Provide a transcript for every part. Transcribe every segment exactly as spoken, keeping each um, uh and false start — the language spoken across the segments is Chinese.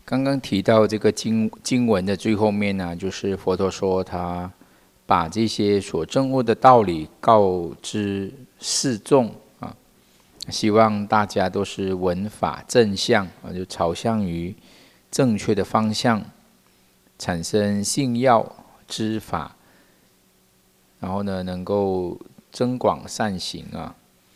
刚刚提到这个经经文的最后面呢，就是佛陀说他把这些所证悟的道理告知世众啊，希望大家都是闻法正向啊，就朝向于正确的方向，产生信要知法，然后呢，能够增广善行啊，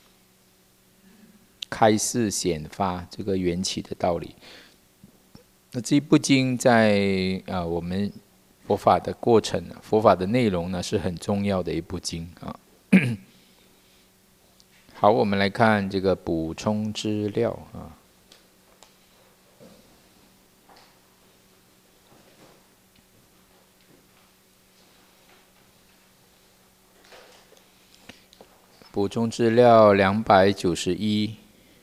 开示显发这个缘起的道理。那这部经在啊我们佛法的过程、佛法的内容呢，是很重要的一部经啊。好，我们来看这个补充资料啊。补充资料两百九十一。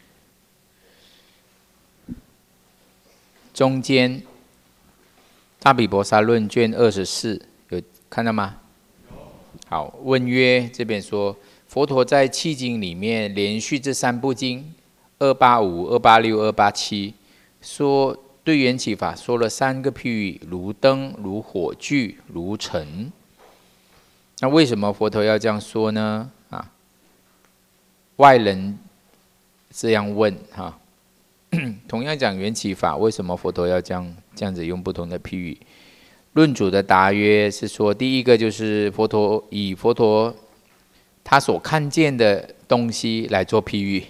中间，《大毗婆沙论》卷二十四，有看到吗？好，问曰，这边说，佛陀在契经里面连续这三部经，二八五、二八六、二八七，说对缘起法说了三个譬喻，如灯、如火炬、如尘。那为什么佛陀要这样说呢？啊，外人这样问哈。同样讲缘起法，为什么佛陀要这样这样子用不同的譬喻？论主的答曰是说，第一个就是佛陀以佛陀他所看见的东西来做譬喻，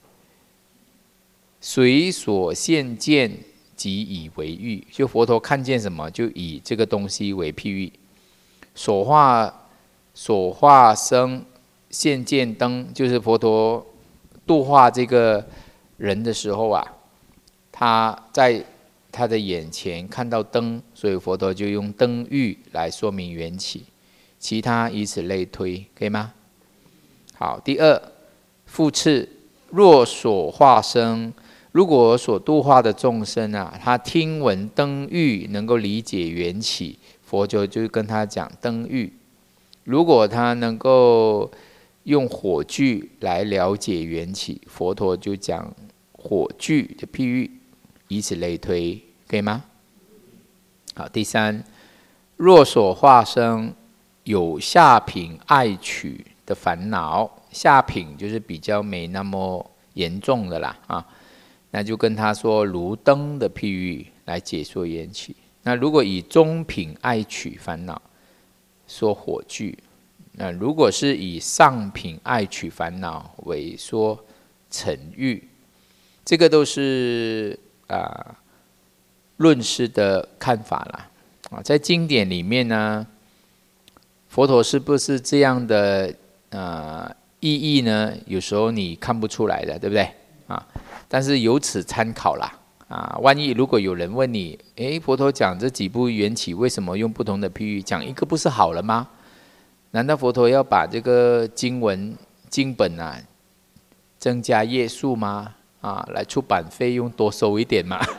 随所现见即以为喻，就佛陀看见什么，就以这个东西为譬喻。所化所化生现见灯，就是佛陀度化这个人的时候啊，他在他的眼前看到灯，所以佛陀就用灯喻来说明缘起，其他以此类推，可以吗？好，第二，复次，若所化生，如果所度化的众生啊，他听闻灯喻能够理解缘起，佛陀就跟他讲灯喻；如果他能够用火炬来了解缘起，佛陀就讲火炬的譬喻，以此类推，可以吗？好，第三，若所化生有下品爱取的烦恼，下品就是比较没那么严重的啦啊，那就跟他说如灯的譬喻来解说缘起。那如果以中品爱取烦恼，说火炬；那如果是以上品爱取烦恼为说尘喻。这个都是啊论师的看法啦啊，在经典里面呢，佛陀是不是这样的啊意义呢？有时候你看不出来的，对不对啊？但是由此参考啦啊，万一如果有人问你，诶，佛陀讲这几部缘起，为什么用不同的譬喻？讲一个不是好了吗？难道佛陀要把这个经文经本啊增加页数吗？啊，来出版费用多收一点嘛？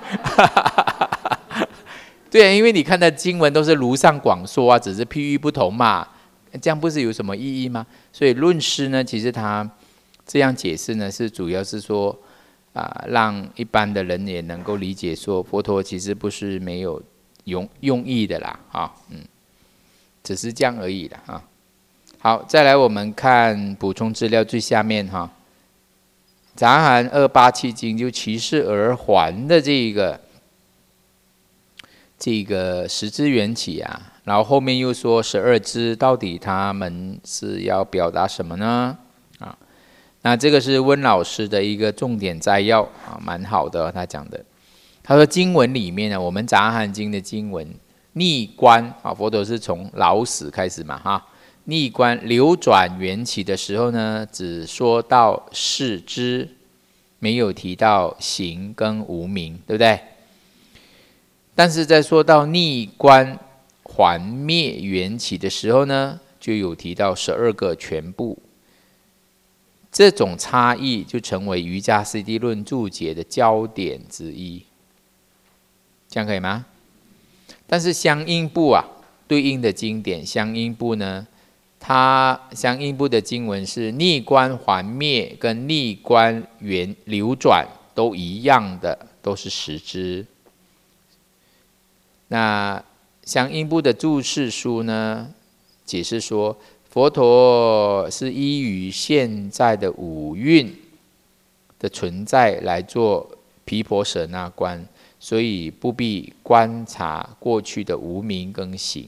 对啊，因为你看的经文都是如上广说啊，只是譬喻不同嘛，这样不是有什么意义吗？所以论师呢，其实他这样解释呢，是主要是说啊，让一般的人也能够理解说，佛陀其实不是没有用用意的啦，啊，嗯，只是这样而已啦，啊。好，再来我们看补充资料最下面哈。杂含二八七经就其事而还的这个这个十支缘起啊，然后后面又说十二支，到底他们是要表达什么呢？啊，那这个是温老师的一个重点摘要啊，蛮好的，他讲的。他说经文里面呢，我们杂含经的经文逆观啊，佛陀是从老死开始嘛哈。逆观流转缘起的时候呢，只说到事支，没有提到行跟无明，对不对？但是在说到逆观还灭缘起的时候呢，就有提到十二个全部。这种差异就成为瑜伽师地论注解的焦点之一，这样可以吗？但是相应部啊，对应的经典相应部呢，它相应部的经文是逆观还灭跟逆观缘流转都一样的，都是十支。 那相应部的注释书呢，解释说，佛陀是依于现在的五蕴的存在来做毗婆舍那观，所以不必观察过去的无明跟行。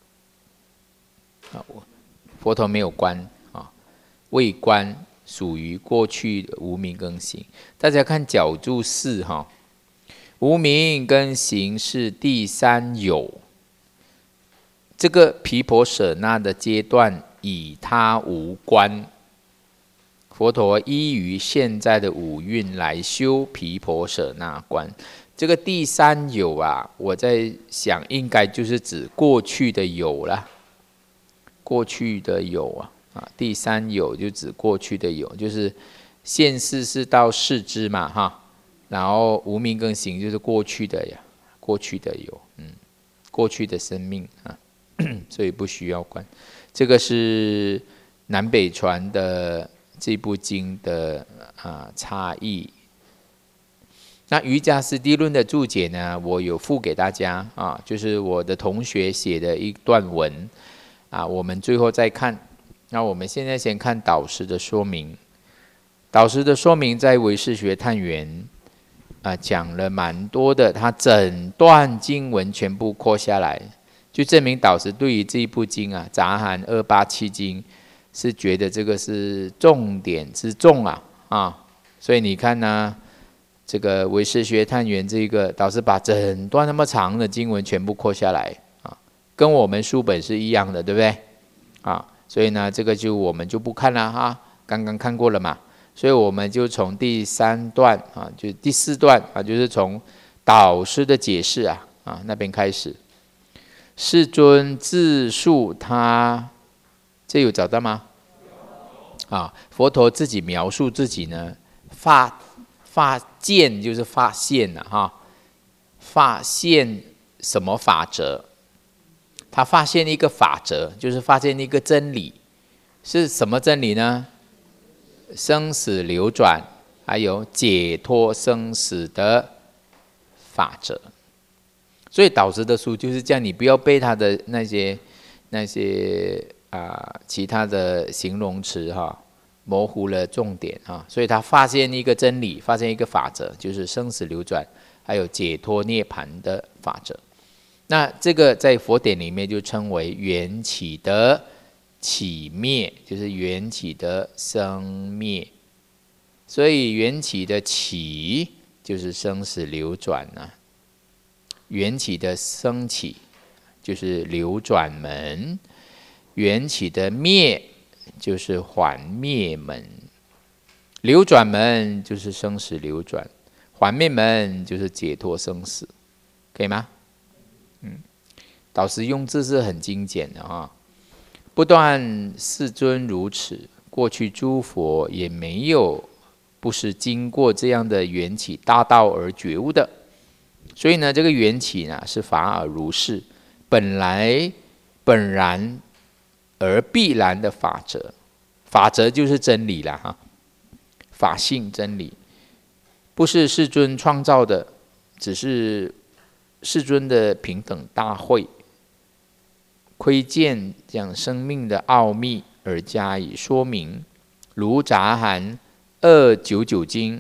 佛陀没有观啊，未观属于过去的无明跟行。大家看角注四哈，无明跟行是第三有。这个毗婆舍那的阶段，以他无观。佛陀依于现在的五蕴来修毗婆舍那观。这个第三有啊，我在想应该就是指过去的有啦，过去的有啊，啊，第三有就指过去的有，就是现世是到世之嘛哈，然后无明跟行就是过去的呀，过去的有，嗯，过去的生命啊，所以不需要观。这个是南北传的这部经的啊差异。那瑜伽师地论的注解呢，我有附给大家啊，就是我的同学写的一段文啊，我们最后再看。那我们现在先看导师的说明。导师的说明在唯识学探源啊讲了蛮多的，他整段经文全部扩下来，就证明导师对于这一部经啊《杂含二八七经》是觉得这个是重点之重啊啊，所以你看呢、啊。这个唯识学探源，这个导师把整段那么长的经文全部扩下来啊，跟我们书本是一样的，对不对？啊，所以呢，这个就我们就不看了哈，刚刚看过了嘛，所以我们就从第三段啊，就第四段啊，就是从导师的解释啊啊那边开始。世尊自述他，这有找到吗？啊，佛陀自己描述自己呢，发。发见就是发现了、啊、哈，发现什么法则？他发现一个法则，就是发现一个真理，是什么真理呢？生死流转，还有解脱生死的法则。所以导师的书就是这样，你不要背他的那些那些啊、呃、其他的形容词哈。模糊了重点啊，所以他发现一个真理，发现一个法则，就是生死流转，还有解脱涅槃的法则。那这个在佛典里面就称为缘起的起灭，就是缘起的生灭。所以缘起的起就是生死流转啊，缘起的升起就是流转门，缘起的灭。就是还灭门，流转门就是生死流转，还灭门就是解脱生死，可以吗？嗯，导师用字是很精简的啊。不但世尊如此，过去诸佛也没有不是经过这样的缘起大道而觉悟的。所以呢，这个缘起呢是法尔如是，本来本然。而必然的法则，法则就是真理啦哈，法性真理，不是世尊创造的，只是世尊的平等大会，窥见讲生命的奥秘而加以说明。如杂含二九九经，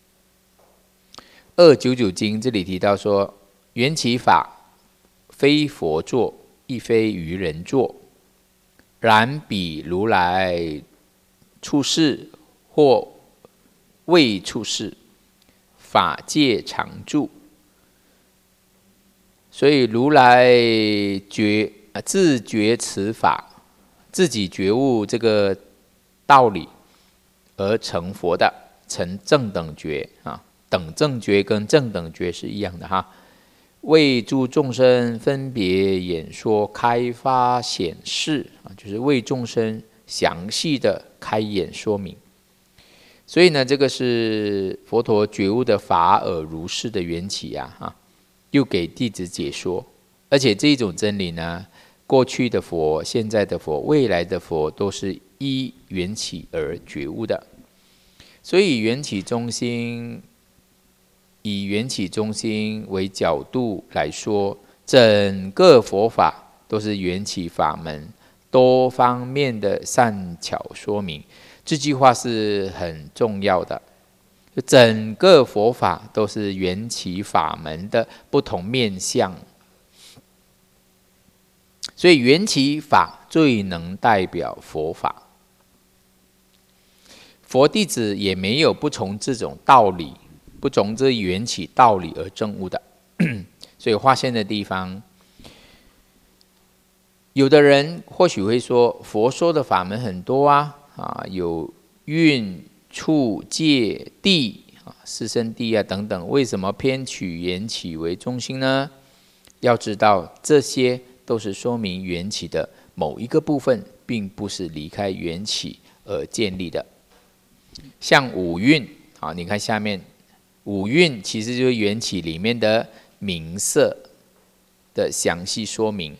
二九九经这里提到说，缘起法非佛作，亦非愚人作。然彼如来出世或未出世，法界常住。所以如来觉自觉此法，自己觉悟这个道理而成佛的，成正等觉啊。等正觉跟正等觉是一样的哈。为诸众生分别演说开发显示啊，就是为众生详细的开演说明。所以呢，这个是佛陀觉悟的法尔如是的缘起啊，哈，又给弟子解说。而且这一种真理呢，过去的佛、现在的佛、未来的佛都是依缘起而觉悟的。所以缘起中心。以缘起中心为角度来说， 整个佛法都是缘起法门，多方面的善巧说明。这句话是很重要的，整个佛法都是缘起法门的不同面向，所以缘起法最能代表佛法。佛弟子也没有不从这种道理，不从这缘起道理而证悟的。所以划线的地方，有的人或许会说，佛说的法门很多啊，啊有蕴、处、界、地啊，四圣谛啊等等，为什么偏取缘起为中心呢？要知道，这些都是说明缘起的某一个部分，并不是离开缘起而建立的。像五蕴啊，你看下面，五蕴其实就是缘起里面的名色的详细说明。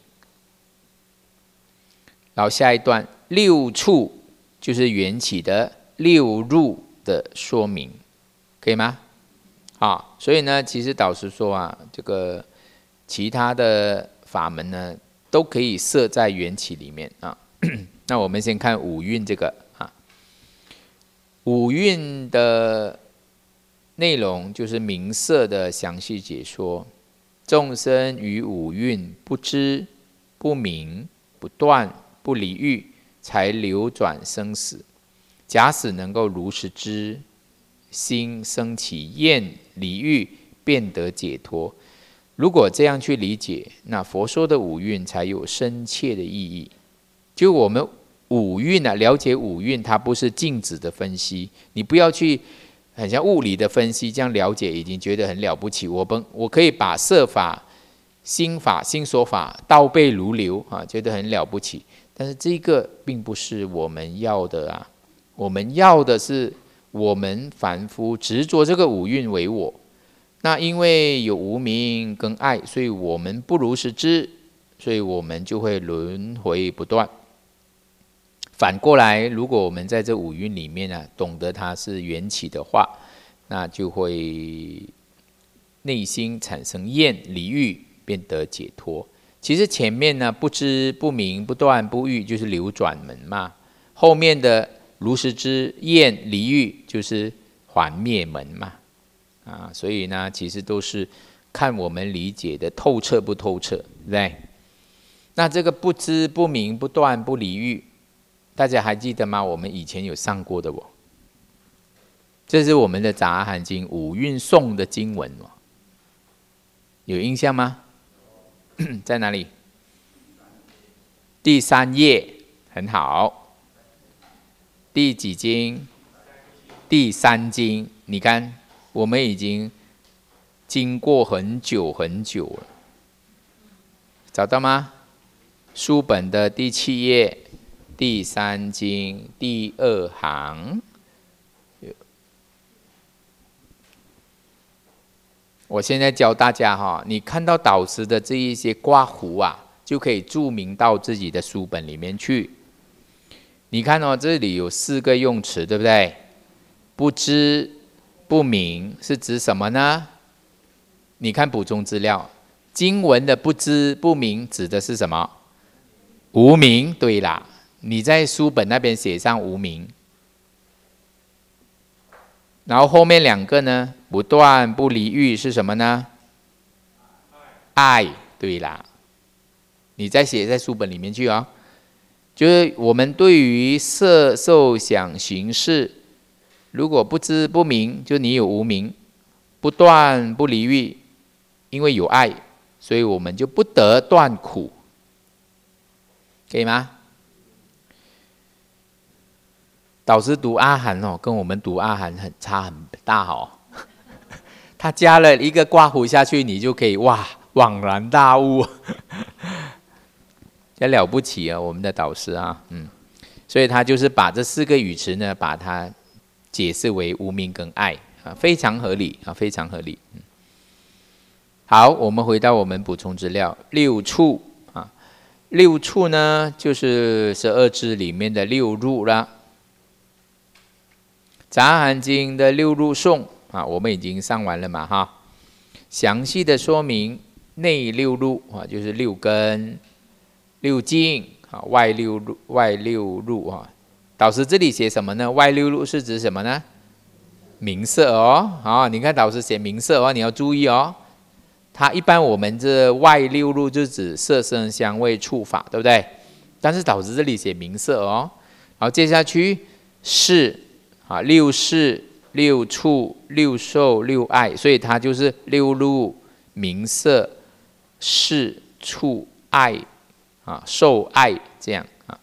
然后下一段六处就是缘起的六入的说明，可以吗？啊，所以呢，其实导师说啊，这个其他的法门呢，都可以设在缘起里面啊。那我们先看五蕴这个啊，五蕴的内容就是名色的详细解说。众生于五蕴不知、不明、不断、不离欲，才流转生死。假使能够如实知，心生起厌离欲，便得解脱。如果这样去理解，那佛说的五蕴才有深切的意义。就我们五蕴啊，了解五蕴，它不是静止的分析，你不要去很像物理的分析，这样了解已经觉得很了不起。我本我可以把色法、心法、心所法倒背如流啊，觉得很了不起。但是这个并不是我们要的啊，我们要的是我们凡夫执着这个五蕴为我，那因为有无明跟爱，所以我们不如实知，所以我们就会轮回不断。反过来，如果我们在这五蕴里面啊，懂得它是缘起的话，那就会内心产生厌离欲，便得解脱。其实前面呢，不知不明不断不欲，就是流转门嘛。后面的如实知厌离欲，就是还灭门嘛。啊，所以呢，其实都是看我们理解的透彻不透彻，对不对？那这个不知不明不断不离欲，大家还记得吗？我们以前有上过的哦。这是我们的《杂阿含经》五蕴颂的经文哦，有印象吗？在哪里？第三页，很好。第几经？第三经。你看，我们已经经过很久很久了，找到吗？书本的第七页，第三经第二行。我现在教大家哈，你看到导师的这一些刮胡啊，就可以注明到自己的书本里面去。你看哦，这里有四个用词，对不对？不知不明是指什么呢？你看补充资料，经文的不知不明指的是什么？无明，对啦，你在书本那边写上无明。然后后面两个呢，不断不离欲是什么呢？爱，对啦，你再写在书本里面去啊、哦。就是我们对于色受想行识，如果不知不明，就你有无明；不断不离欲，因为有爱，所以我们就不得断苦，可以吗？导师读阿含哦，跟我们读阿含很差很大哦。他加了一个刮胡下去，你就可以哇恍然大悟，也了不起啊！我们的导师啊，嗯，所以他就是把这四个语词呢，把它解释为无明跟爱啊，非常合理啊，非常合理。嗯，好，我们回到我们补充资料，六处啊，六处呢就是十二支里面的六入啦。杂阿含经的六入颂啊，我们已经上完了嘛哈。详细的说明内六入啊，就是六根、六境啊，外六入、外六入啊。导师这里写什么呢？外六入是指什么呢？名色哦，啊，你看导师写名色哦，你要注意哦。它一般我们这外六入就指色声香味触法，对不对？但是导师这里写名色哦。然后接下去是啊，六识、六触、六受、六爱，所以它就是六入、名色、识、触、爱啊，受爱这样啊。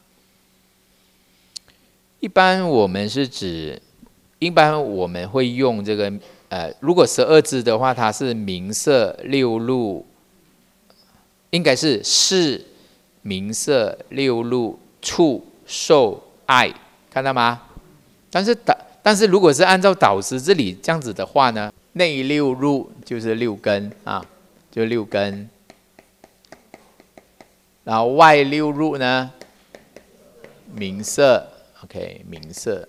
一般我们是指，一般我们会用这个呃，如果十二支的话，它是名色六入，应该是识、名色六入、触、受、爱，看到吗？但是导，但是如果是按照导师这里这样子的话呢，内六入就是六根啊，就六根，然后外六入呢，名色 ，OK， 名色，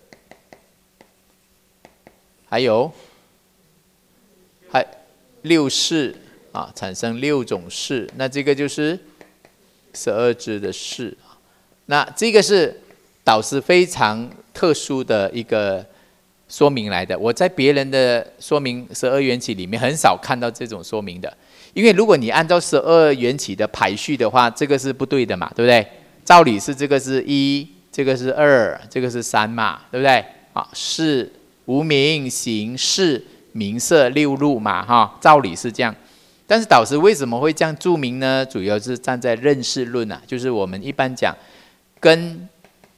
还有还六识啊，产生六种识，那这个就是十二支的识，那这个是导师非常特殊的一个说明来的，我在别人的说明十二缘起里面很少看到这种说明的，因为如果你按照十二缘起的排序的话，这个是不对的嘛，对不对？照理是这个是一，这个是二，这个是三嘛，对不对？啊，是无明、行、识、名色六入嘛，哈，照理是这样。但是导师为什么会这样注明呢？主要是站在认识论啊，就是我们一般讲根、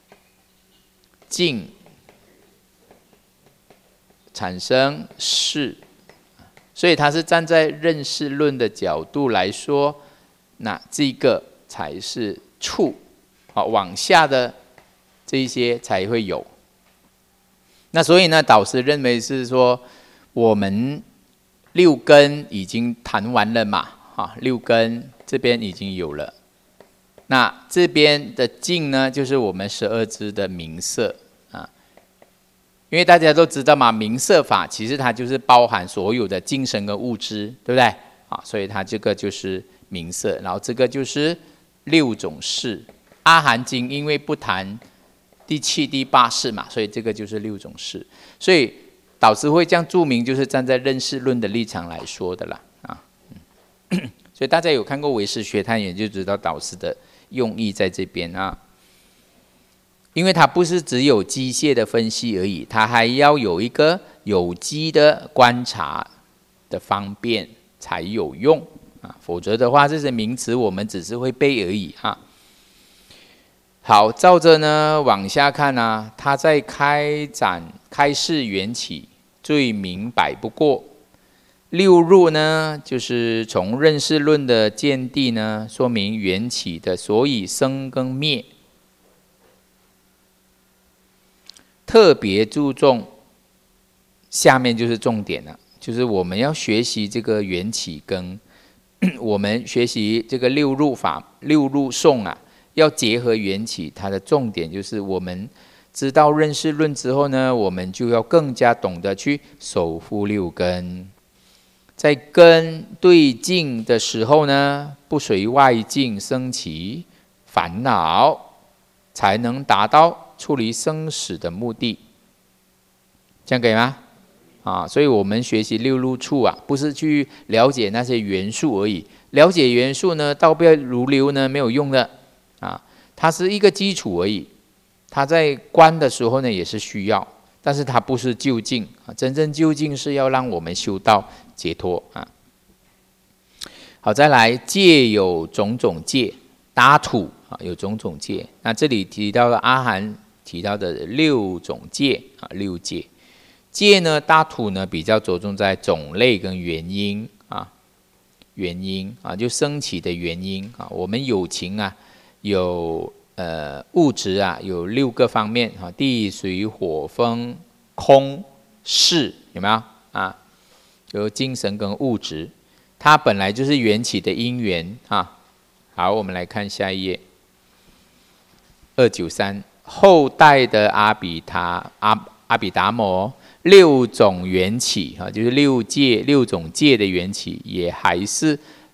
境产生识，所以他是站在认识论的角度来说，那这个才是触，好，往下的这一些才会有。那所以呢，导师认为是说，我们六根已经谈完了嘛，啊，六根这边已经有了。那这边的境呢，就是我们十二支的名色啊，因为大家都知道嘛，名色法其实它就是包含所有的精神跟物质，对不对？啊，所以它这个就是名色，然后这个就是六种识。阿含经因为不谈第七、第八识嘛，所以这个就是六种识。所以导师会这样注明，就是站在认识论的立场来说的啦，啊，嗯、所以大家有看过唯识学探也就知道导师的用意在这边啊，因为它不是只有机械的分析而已，它还要有一个有机的观察的方便才有用啊，否则的话这些名词我们只是会背而已啊。好，照着呢往下看啊，他在开展开示缘起最明白不过。六入呢，就是从认识论的见地呢，说明缘起的所以生跟灭，特别注重下面就是重点了，就是我们要学习这个缘起跟我们学习这个六入法、六入颂啊。要结合缘起，它的重点就是我们知道认识论之后呢，我们就要更加懂得去守护六根。在根对境的时候呢，不随外境生起烦恼，才能达到处理生死的目的。这样可以吗？啊，所以我们学习六入处啊，不是去了解那些元素而已。了解元素呢，倒不要如流呢，没有用的。啊，它是一个基础而已，它在观的时候呢也是需要，但是它不是究竟啊，真正究竟是要让我们修到解脱啊。好，再来戒有种种戒，打土啊有种种戒，那这里提到的阿含提到的六种戒啊，六戒戒呢，打土呢比较着重在种类跟原因啊，原因啊就升起的原因啊，我们有情啊。有呃物质啊，有六个方面啊，地水火风空识，有没有啊？有精神跟物质，它本来就是缘起的因缘啊。好，我们来看下一页，二九三后代的阿比达阿阿比达摩六种缘起啊，就是六界六种界的缘起，也还是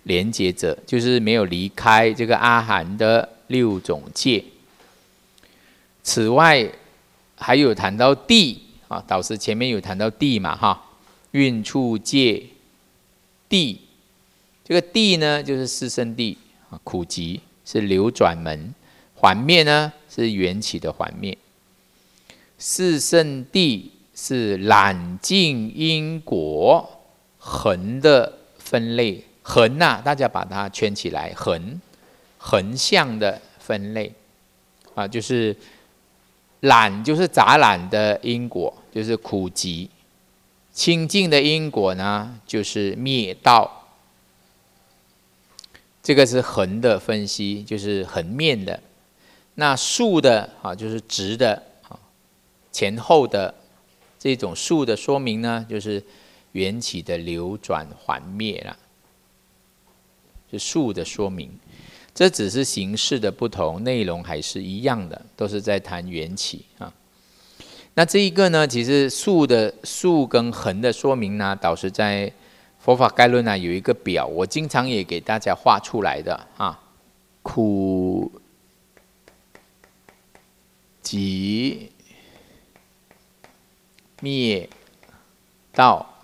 连结者，就是没有离开这个阿含的六种戒。此外，还有谈到地啊，导师前面有谈到地嘛哈，运处戒地，这个地呢就是四圣谛啊，苦集是流转门，还灭呢是缘起的还灭。四圣谛是染净因果横的分类，横呐、啊，大家把它圈起来，横横向的分类啊，就是染就是杂染的因果，就是苦集；清净的因果呢，就是灭道。这个是横的分析，就是横面的。那竖的啊，就是直的啊，前后的这种竖的说明呢，就是缘起的流转还灭啦，是竖的说明。这只是形式的不同，内容还是一样的，都是在谈缘起啊。那这一个呢，其实竖的竖跟横的说明呢，导师在佛法概论呢有一个表，我经常也给大家画出来的啊。苦集灭道，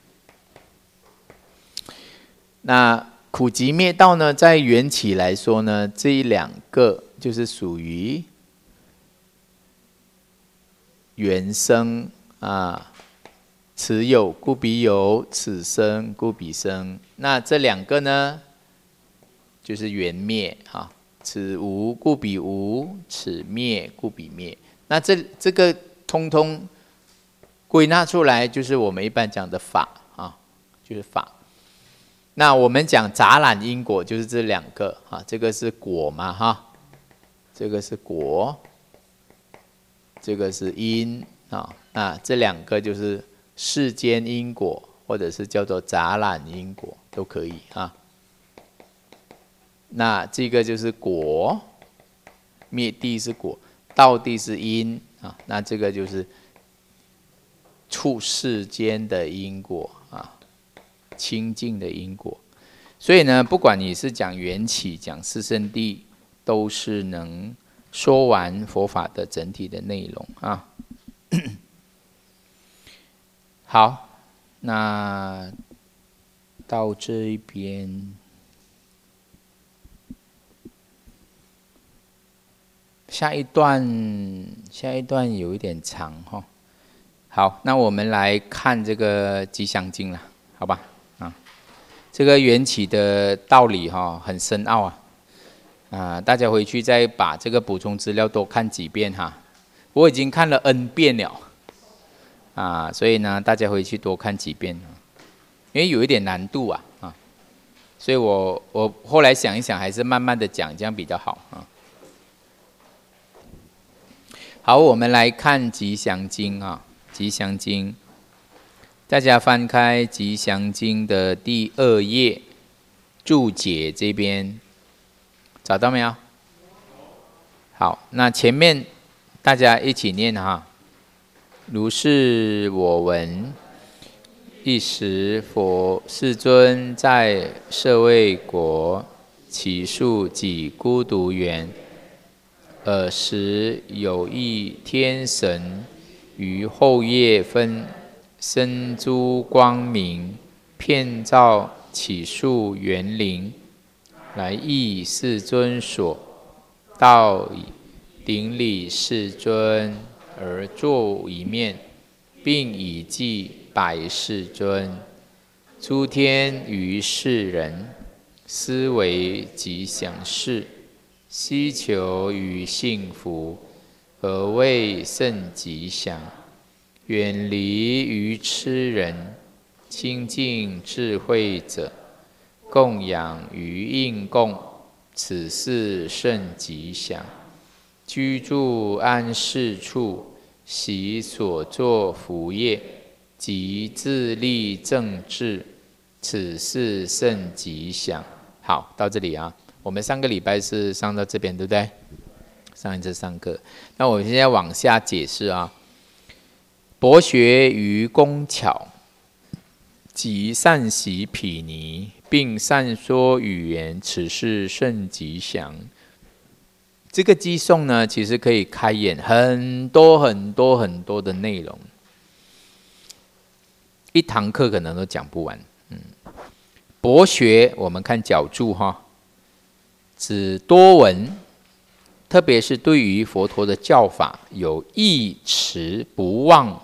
那苦集灭道呢，在缘起来说呢，这一两个就是属于缘生啊，此有故彼有，此生故彼生。那这两个呢，就是缘灭啊，此无故彼无，此灭故彼灭。那这这个通通归纳出来，就是我们一般讲的法啊，就是法。那我们讲杂染因果，就是这两个啊，这个是果嘛哈，这个是果，这个是因啊，那这两个就是世间因果，或者是叫做杂染因果都可以啊。那这个就是果，灭地是果，道地是因啊，那这个就是处世间的因果啊。清净的因果，所以呢，不管你是讲缘起、讲四圣谛，都是能说完佛法的整体的内容啊。好，那到这一边，下一段下一段有一点长哈。好，那我们来看这个吉祥经了，好吧？这个缘起的道理哈，很深奥啊，啊，大家回去再把这个补充资料多看几遍哈。我已经看了 N 遍了，啊，所以呢，大家回去多看几遍，因为有一点难度啊，啊，所以我我后来想一想，还是慢慢的讲，这样比较好啊。好，我们来看吉祥经啊，吉祥经。大家翻开《吉祥经》的第二页注解这边，找到没有？好，那前面大家一起念哈。如是我闻，一时佛世尊在舍卫国，其树几孤独园。尔时有一天神于后夜分。生诸光明，遍照起树园林，来诣世尊所，到顶礼世尊，而坐一面，并以偈白世尊：诸天于世人，思维吉祥事，希求于幸福，何谓甚吉祥？远离愚痴人，清净智慧者，供养于应供，此事甚吉祥。居住安适处，习所作福业，及自立正治，此事甚吉祥。好，到这里啊，我们上个礼拜是上到这边，对不对？上一次上课，那我现在往下解释啊。博学于工巧，及善习毗尼， 并善说语言，此事甚吉祥。这个偈颂呢，其实可以开演很多很多很多的内容，一堂课可能都讲不完。嗯，博学，我们看角注哈，指多闻，特别是对于佛陀的教法有忆持不忘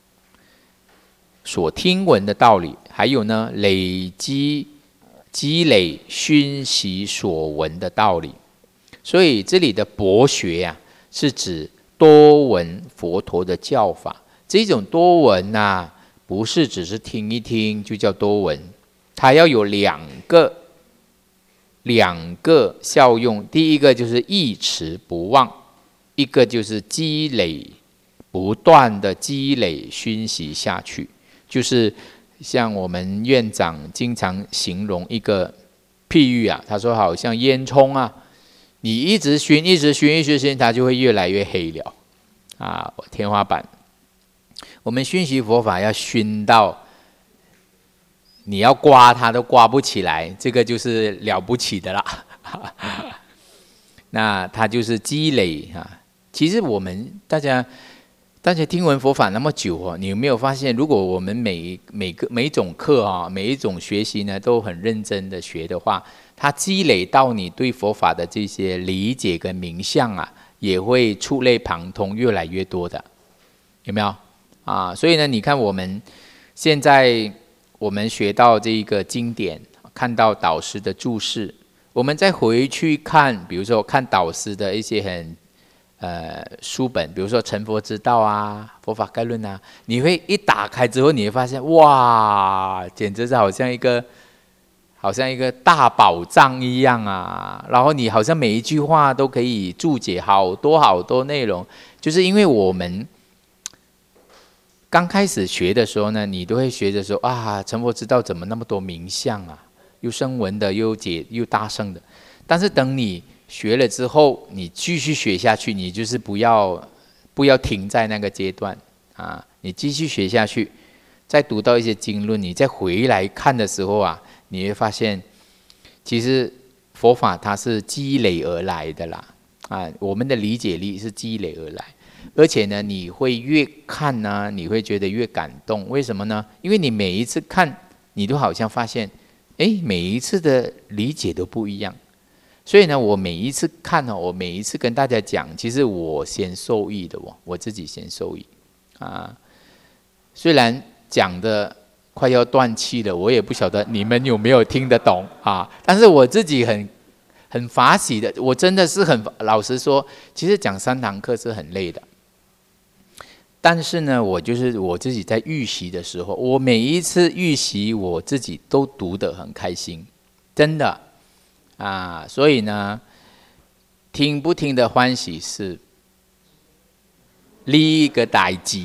所听闻的道理，还有呢累积积累熏习所闻的道理。所以这里的博学啊，是指多闻佛陀的教法。这种多闻啊，不是只是听一听就叫多闻，它要有两个两个效用。第一个就是忆持不忘，一个就是积累，不断的积累熏习下去。就是像我们院长经常形容一个譬喻啊，他说好像烟囱啊，你一直熏，一直熏，一直熏，它就会越来越黑了啊！天花板，我们熏习佛法要熏到你要刮它都刮不起来，这个就是了不起的啦。那它就是积累啊。其实我们大家大家听闻佛法那么久哦，你有没有发现，如果我们每每个每一种课啊，每一种学习呢，都很认真的学的话，它积累到你对佛法的这些理解跟名相啊，也会触类旁通，越来越多的，有没有啊？所以呢，你看我们现在我们学到这个经典，看到导师的注释，我们再回去看，比如说看导师的一些很呃书本，比如说《成佛之道》啊，《佛法概论》啊，你会一打开之后，你会发现，哇，简直是好像一个。好像一个大宝藏一样啊，然后你好像每一句话都可以注解好多好多内容，就是因为我们刚开始学的时候呢，你都会学着说啊，成佛之道怎么那么多名相啊，又声闻的，又解又大乘的。但是等你学了之后，你继续学下去，你就是不要不要停在那个阶段啊，你继续学下去，再读到一些经论，你再回来看的时候啊。你会发现，其实佛法它是积累而来的啦，啊，我们的理解力是积累而来，而且呢，你会越看呢、啊，你会觉得越感动。为什么呢？因为你每一次看，你都好像发现，哎，每一次的理解都不一样。所以呢，我每一次看呢、哦，我每一次跟大家讲，其实我先受益的哦，我自己先受益啊。虽然讲的。快要断气了，我也不晓得你们有没有听得懂啊？但是我自己很很法喜的，我真的是很老实说，其实讲三堂课是很累的。但是呢，我就是我自己在预习的时候，我每一次预习，我自己都读得很开心，真的啊。所以呢，听不听的欢喜是另一个代志。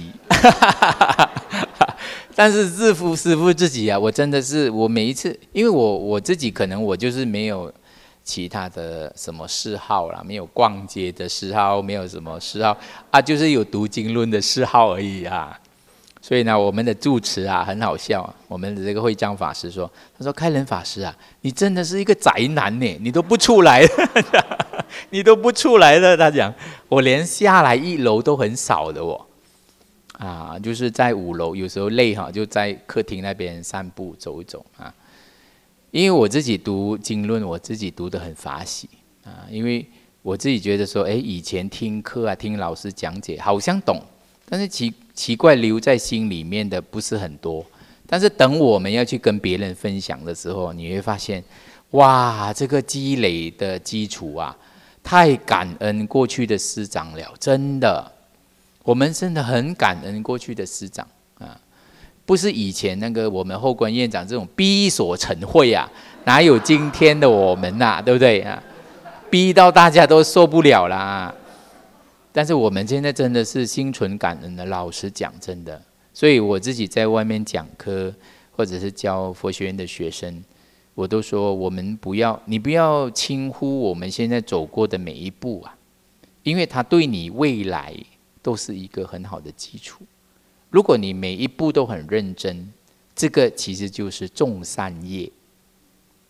但是师父师父自己啊，我真的是我每一次，因为我我自己可能我就是没有其他的什么嗜好啦，没有逛街的嗜好，没有什么嗜好啊，就是有读经论的嗜好而已啊。所以呢，我们的住持啊很好笑啊，我们的这个慧章法师说，他说开仁法师啊，你真的是一个宅男呢，你都不出来，你都不出来了。他讲，我连下来一楼都很少的哦。啊，就是在五楼，有时候累哈，就在客厅那边散步走一走啊。因为我自己读经论，我自己读得很法喜啊，因为我自己觉得说，哎，以前听课啊，听老师讲解，好像懂，但是奇奇怪留在心里面的不是很多。但是等我们要去跟别人分享的时候，你会发现，哇，这个积累的基础啊，太感恩过去的师长了，真的。我们真的很感恩过去的师长啊，不是以前那个我们后官院长这种逼所成慧啊，哪有今天的我们呐、啊，对不对啊？逼到大家都受不了啦。但是我们现在真的是心存感恩的，老实讲，真的。所以我自己在外面讲课，或者是教佛学院的学生，我都说我们不要，你不要轻忽我们现在走过的每一步啊，因为它对你未来。都是一个很好的基础。如果你每一步都很认真，这个其实就是种善业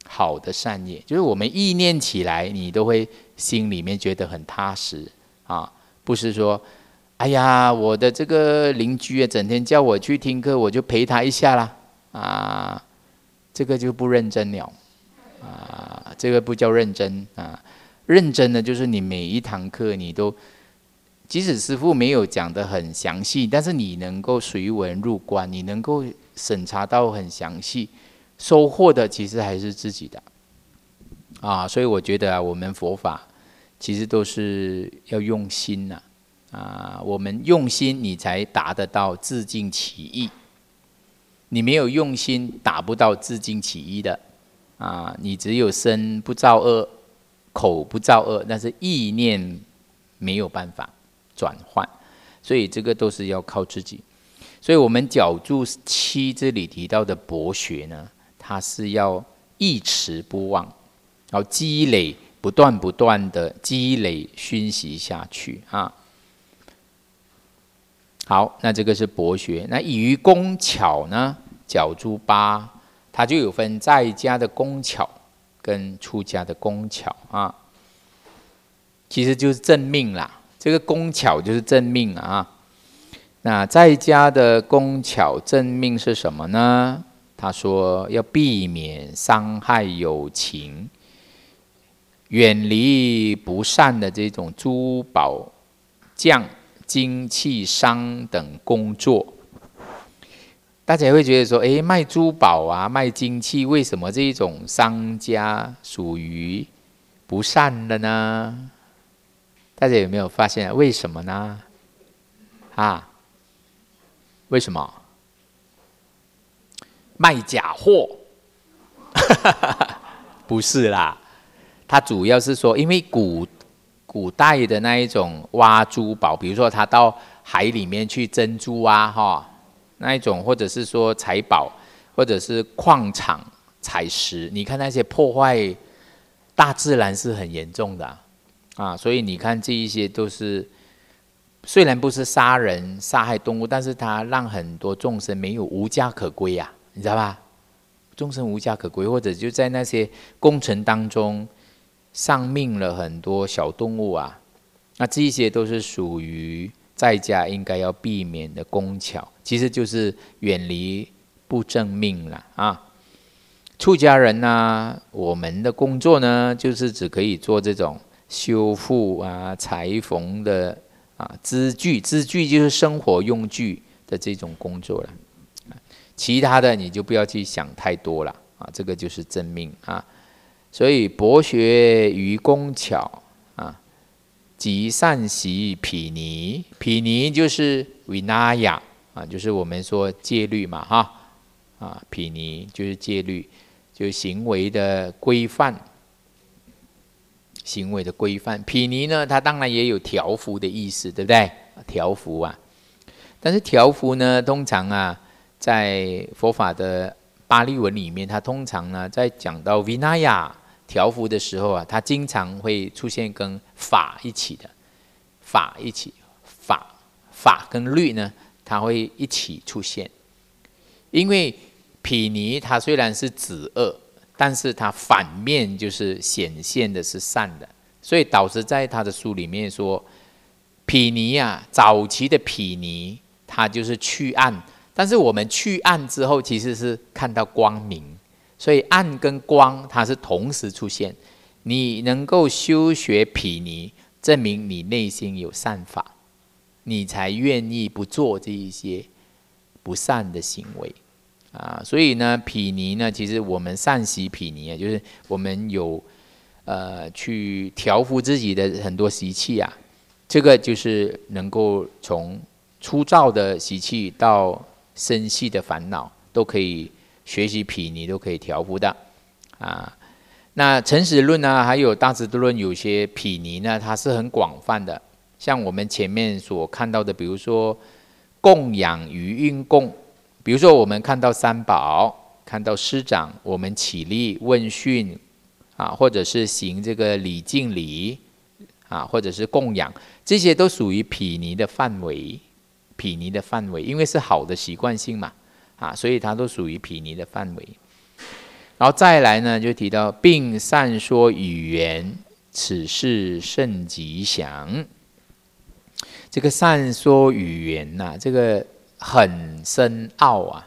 好的善业，就是我们意念起来，你都会心里面觉得很踏实啊，不是说，哎呀，我的这个邻居啊，整天叫我去听课，我就陪他一下啦，啊，这个就不认真了，啊，这个不叫认真啊，认真的就是你每一堂课你都，即使师父没有讲得很详细，但是你能够随文入观，你能够审查到很详细。收获的其实还是自己的啊，所以我觉得啊，我们佛法其实都是要用心呐 啊, 啊，我们用心，你才达得到自净其意。你没有用心，达不到自净其意的啊。你只有身不造恶，口不造恶，但是意念没有办法转换，所以这个都是要靠自己。所以我们角注七这里提到的博学呢，它是要一持不忘，然后积累，不断不断的积累熏习下去啊。好，那这个是博学。那以于工巧呢，角注八，它就有分在家的工巧跟出家的工巧啊。其实就是正命啦，这个工巧就是正命啊。那在家的工巧正命是什么呢？他说要避免伤害友情，远离不善的这种珠宝匠、金器商等工作。大家会觉得说，哎，卖珠宝啊，卖金器，为什么这一种商家属于不善的呢？大家有没有发现为什么呢？啊，为什么？卖假货？不是啦，它主要是说，因为古古代的那一种挖珠宝，比如说他到海里面去珍珠啊，哈，那一种，或者是说财宝，或者是矿场采石，你看那些破坏大自然是很严重的啊，啊所以你看这一些都是。虽然不是杀人杀害动物，但是它让很多众生没有无家可归呀、啊，你知道吧？众生无家可归，或者就在那些工程当中丧命了很多小动物啊，那这些都是属于在家应该要避免的工巧，其实就是远离不正命了啊。出家人呢、啊，我们的工作呢，就是只可以做这种修复啊、裁缝的。啊，资具，资具就是生活用具的这种工作了，其他的你就不要去想太多了啊，这个就是正命啊。所以博学于工巧啊，即善习毗尼，毗尼就是 vinaya 啊，就是我们说戒律嘛哈啊，毗尼就是戒律，就是行为的规范。行为的规范，毗尼呢，它当然也有调伏的意思，对不对？调伏啊，但是调伏呢，通常啊，在佛法的巴利文里面，它通常呢，在讲到 vinaya 调伏的时候啊，它经常会出现跟法一起的，法一起，法法跟律呢，它会一起出现，因为毗尼它虽然是止恶。但是它反面就是显现的是善的，所以导师在他的书里面说，毗尼啊，早期的毗尼它就是去暗，但是我们去暗之后其实是看到光明，所以暗跟光它是同时出现。你能够修学毗尼，证明你内心有善法，你才愿意不做这一些不善的行为。啊，所以呢，毗尼呢，其实我们善习毗尼啊，就是我们有呃去调伏自己的很多习气啊，这个就是能够从粗糙的习气到深细的烦恼，都可以学习毗尼，都可以调伏的啊。那诚实论呢，还有大智度论，有些毗尼呢，它是很广泛的，像我们前面所看到的，比如说供养于运供。比如说，我们看到三宝，看到师长，我们起立问讯啊，或者是行这个礼敬礼啊，或者是供养，这些都属于毗尼的范围。毗尼的范围，因为是好的习惯性嘛啊，所以它都属于毗尼的范围。 然后再来呢，就提到并善说语言，此事甚吉祥。这个善说语言呐、啊，这个很深奥啊。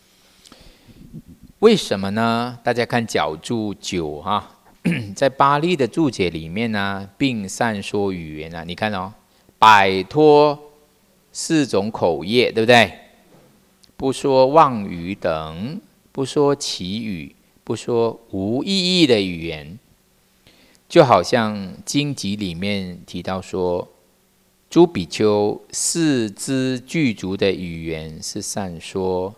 为什么呢？大家看角注九哈，在巴利的注解里面呢，并善说语言啊，你看哦，摆脱四种口业，对不对？不说妄语等，不说绮语，不说无意义的语言，就好像经集里面提到说，诸比丘四肢具足的语言是善说，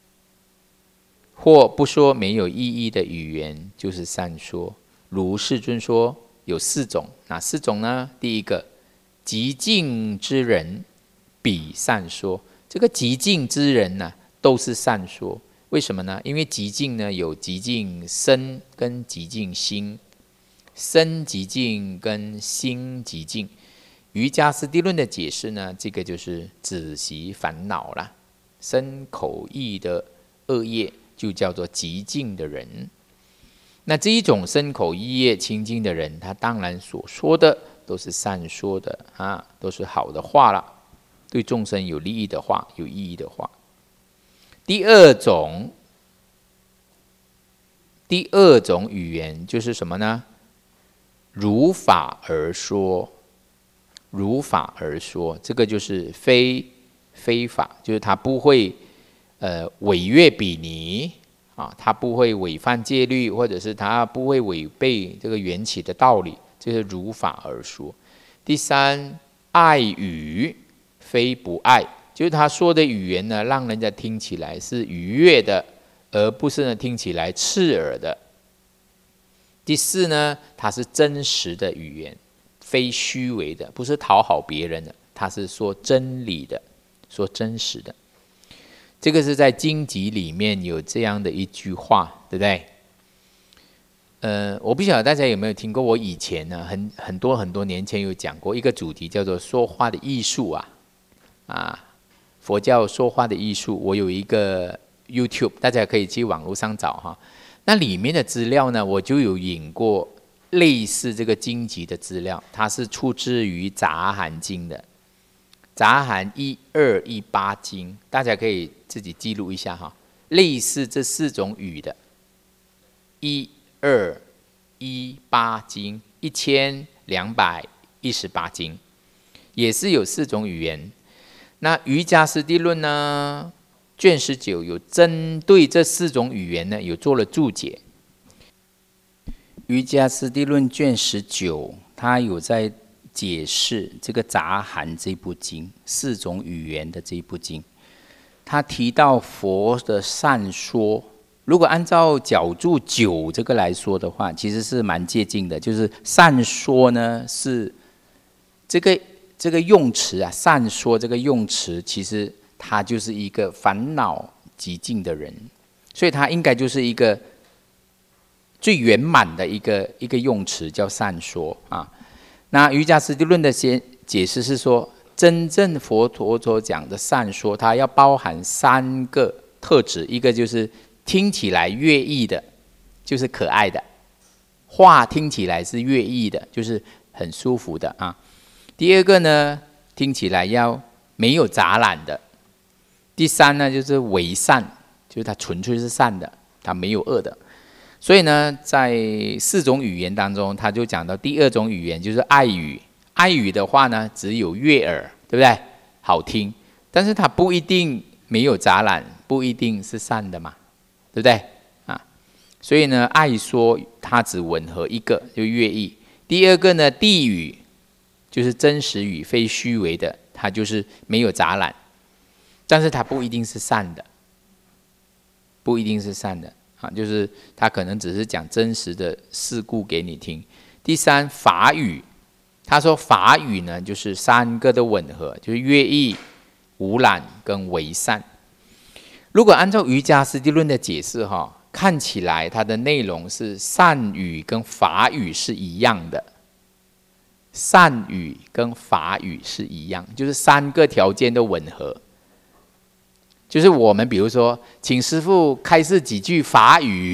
或不说没有意义的语言就是善说。如世尊说有四种，哪四种呢？第一个，极静之人比善说。这个极静之人呢、啊，都是善说。为什么呢？因为极静呢有极静身跟极静心，身极静跟心极静。瑜伽师地论的解释呢，这个就是止息烦恼啦，身口意的恶业就叫做极静的人。那这一种身口意业清净的人，他当然所说的都是善说的啊，都是好的话啦，对众生有利益的话，有意义的话。第二种，第二种语言就是什么呢？如法而说。如法而说，这个就是非非法，就是他不会呃违越比尼啊，他不会违犯戒律，或者是他不会违背这个缘起的道理，这是如法而说。第三，爱语非不爱，就是他说的语言呢，让人家听起来是愉悦的，而不是呢听起来刺耳的。第四呢，它是真实的语言。非虚伪的，不是讨好别人的，他是说真理的，说真实的。这个是在经集里面有这样的一句话，对不对？呃，我不晓得大家有没有听过，我以前呢，很很多很多年前有讲过一个主题，叫做说话的艺术啊，啊，佛教说话的艺术。我有一个 YouTube， 大家可以去网络上找哈。那里面的资料呢，我就有引过。类似这个经集的资料，它是出自于杂含经的，杂含一二一八经，大家可以自己记录一下哈。类似这四种语的，一二一八经，一千两百一十八经，也是有四种语言。那瑜伽师地论呢，卷十九有针对这四种语言呢，有做了注解。瑜伽师地论卷十九，他有在解释这个杂含这部经，四种语言的这一部经。他提到佛的善说，如果按照角注九这个来说的话，其实是蛮接近的。就是善说呢，是这个这个用词啊，善说这个用词，其实他就是一个烦恼极尽的人，所以他应该就是一个。最圆满的一个一个用词叫善说啊。那瑜伽师地论的先解释是说，真正佛陀所讲的善说，它要包含三个特质，一个就是听起来悦意的，就是可爱的，话听起来是悦意的，就是很舒服的啊。第二个呢，听起来要没有杂染的。第三呢，就是为善，就是它纯粹是善的，它没有恶的。所以呢，在四种语言当中，他就讲到第二种语言就是爱语。爱语的话呢，只有悦耳，对不对？好听，但是它不一定没有杂染，不一定是善的嘛，对不对啊？所以呢，爱说它只吻合一个，就悦意。第二个呢，谛语就是真实语，非虚伪的，它就是没有杂染，但是它不一定是善的，不一定是善的。啊，就是他可能只是讲真实的事故给你听。第三，法语，他说法语呢，就是三个的吻合，就是悦意、无染跟为善。如果按照瑜伽师地论的解释哈，看起来它的内容是善语跟法语是一样的，善语跟法语是一样，就是三个条件都吻合。就是我们比如说，请师父开示几句法语，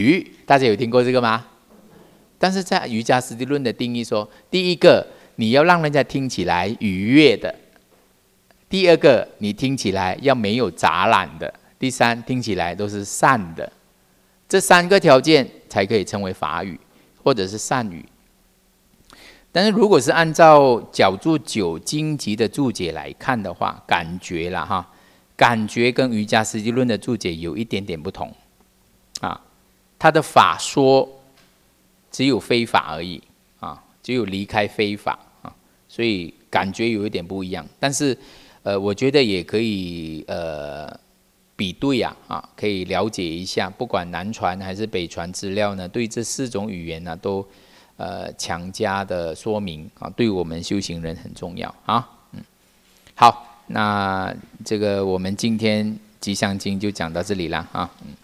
大家有听过这个吗？但是在瑜伽师地论的定义说，第一个你要让人家听起来愉悦的，第二个你听起来要没有杂染的，第三听起来都是善的，这三个条件才可以称为法语或者是善语。但是如果是按照角注九经集的注解来看的话，感觉啦哈，感觉跟瑜伽师地论的注解有一点点不同啊。它的法说只有非法而已啊，只有离开非法啊，所以感觉有一点不一样。但是呃，我觉得也可以呃比对啊啊，可以了解一下，不管南传还是北传资料呢，对这四种语言呢都。呃，强加的说明啊，对我们修行人很重要啊。嗯，好，那这个我们今天吉祥经就讲到这里了啊。嗯，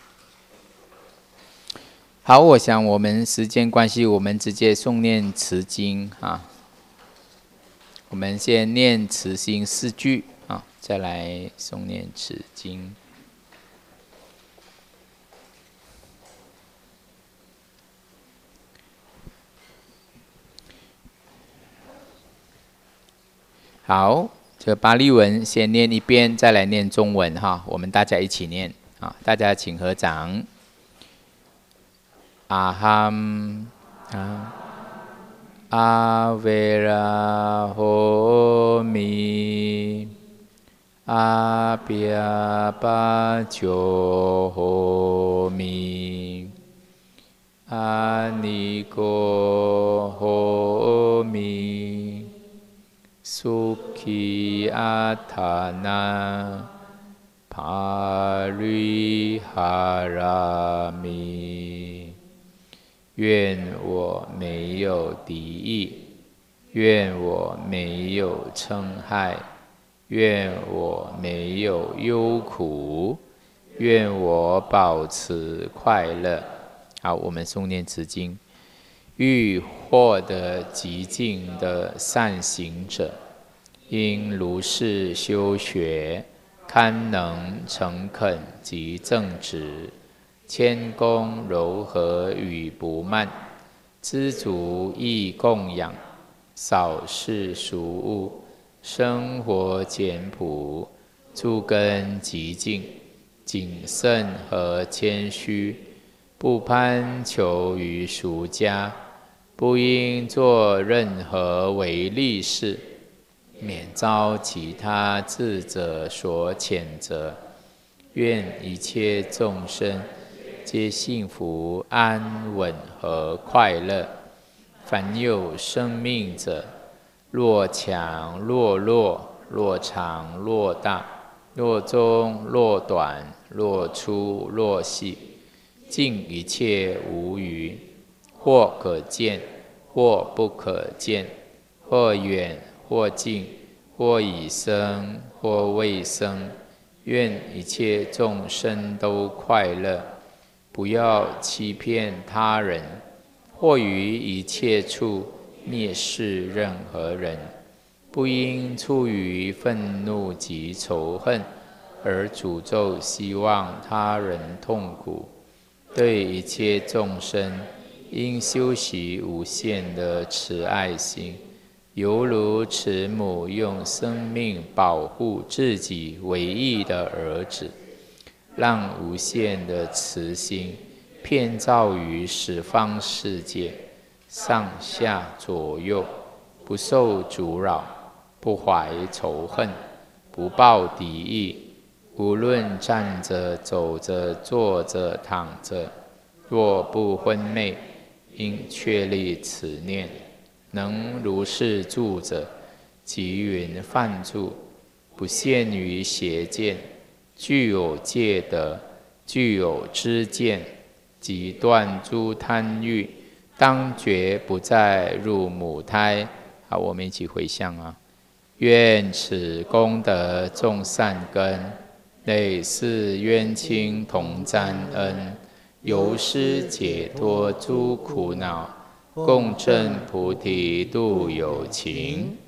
好，我想我们时间关系，我们直接诵念持经啊。我们先念持心四句啊，再来诵念持经。好，这个巴利文先念一遍，再来念中文哈，我们大家一起念啊，大家请合掌。阿含啊阿维拉吼咪阿比亚巴九吼咪阿尼哥吼咪苏基阿塔那帕吕哈拉米，愿我没有敌意，愿我没有嗔害，愿我没有忧苦，愿我保持快乐。好，我们诵念此经。欲获得极尽的善行者，应如是修学，堪能诚恳及正直，谦恭柔和与不慢，知足易供养，少事俗物，生活简朴，诸根极净，谨慎和谦虚，不攀求于俗家，不应做任何违利事，免遭其他智者所谴责。愿一切众生皆幸福安稳和快乐。凡有生命者，若强若弱，若长若大，若中若短，若粗若细，尽一切无余，或可见，或不可见，或远或近，或已生，或未生。愿一切众生都快乐，不要欺骗他人，或于一切处蔑视任何人，不应出于愤怒及仇恨，而诅咒希望他人痛苦。对一切众生，应修习无限的慈爱心，犹如慈母用生命保护自己唯一的儿子，让无限的慈心遍照于十方世界，上下左右，不受阻扰，不怀仇恨，不抱敌意。无论站着、走着、坐着、躺着，若不昏昧，应确立此念。能如是住者，即云梵住，不陷于邪见，具有戒德，具有知见，即断诸贪欲，当觉不再入母胎。好，我们一起回向啊！愿此功德种善根，累世冤亲同沾恩，由施解脱诸苦恼，共振菩提度有情。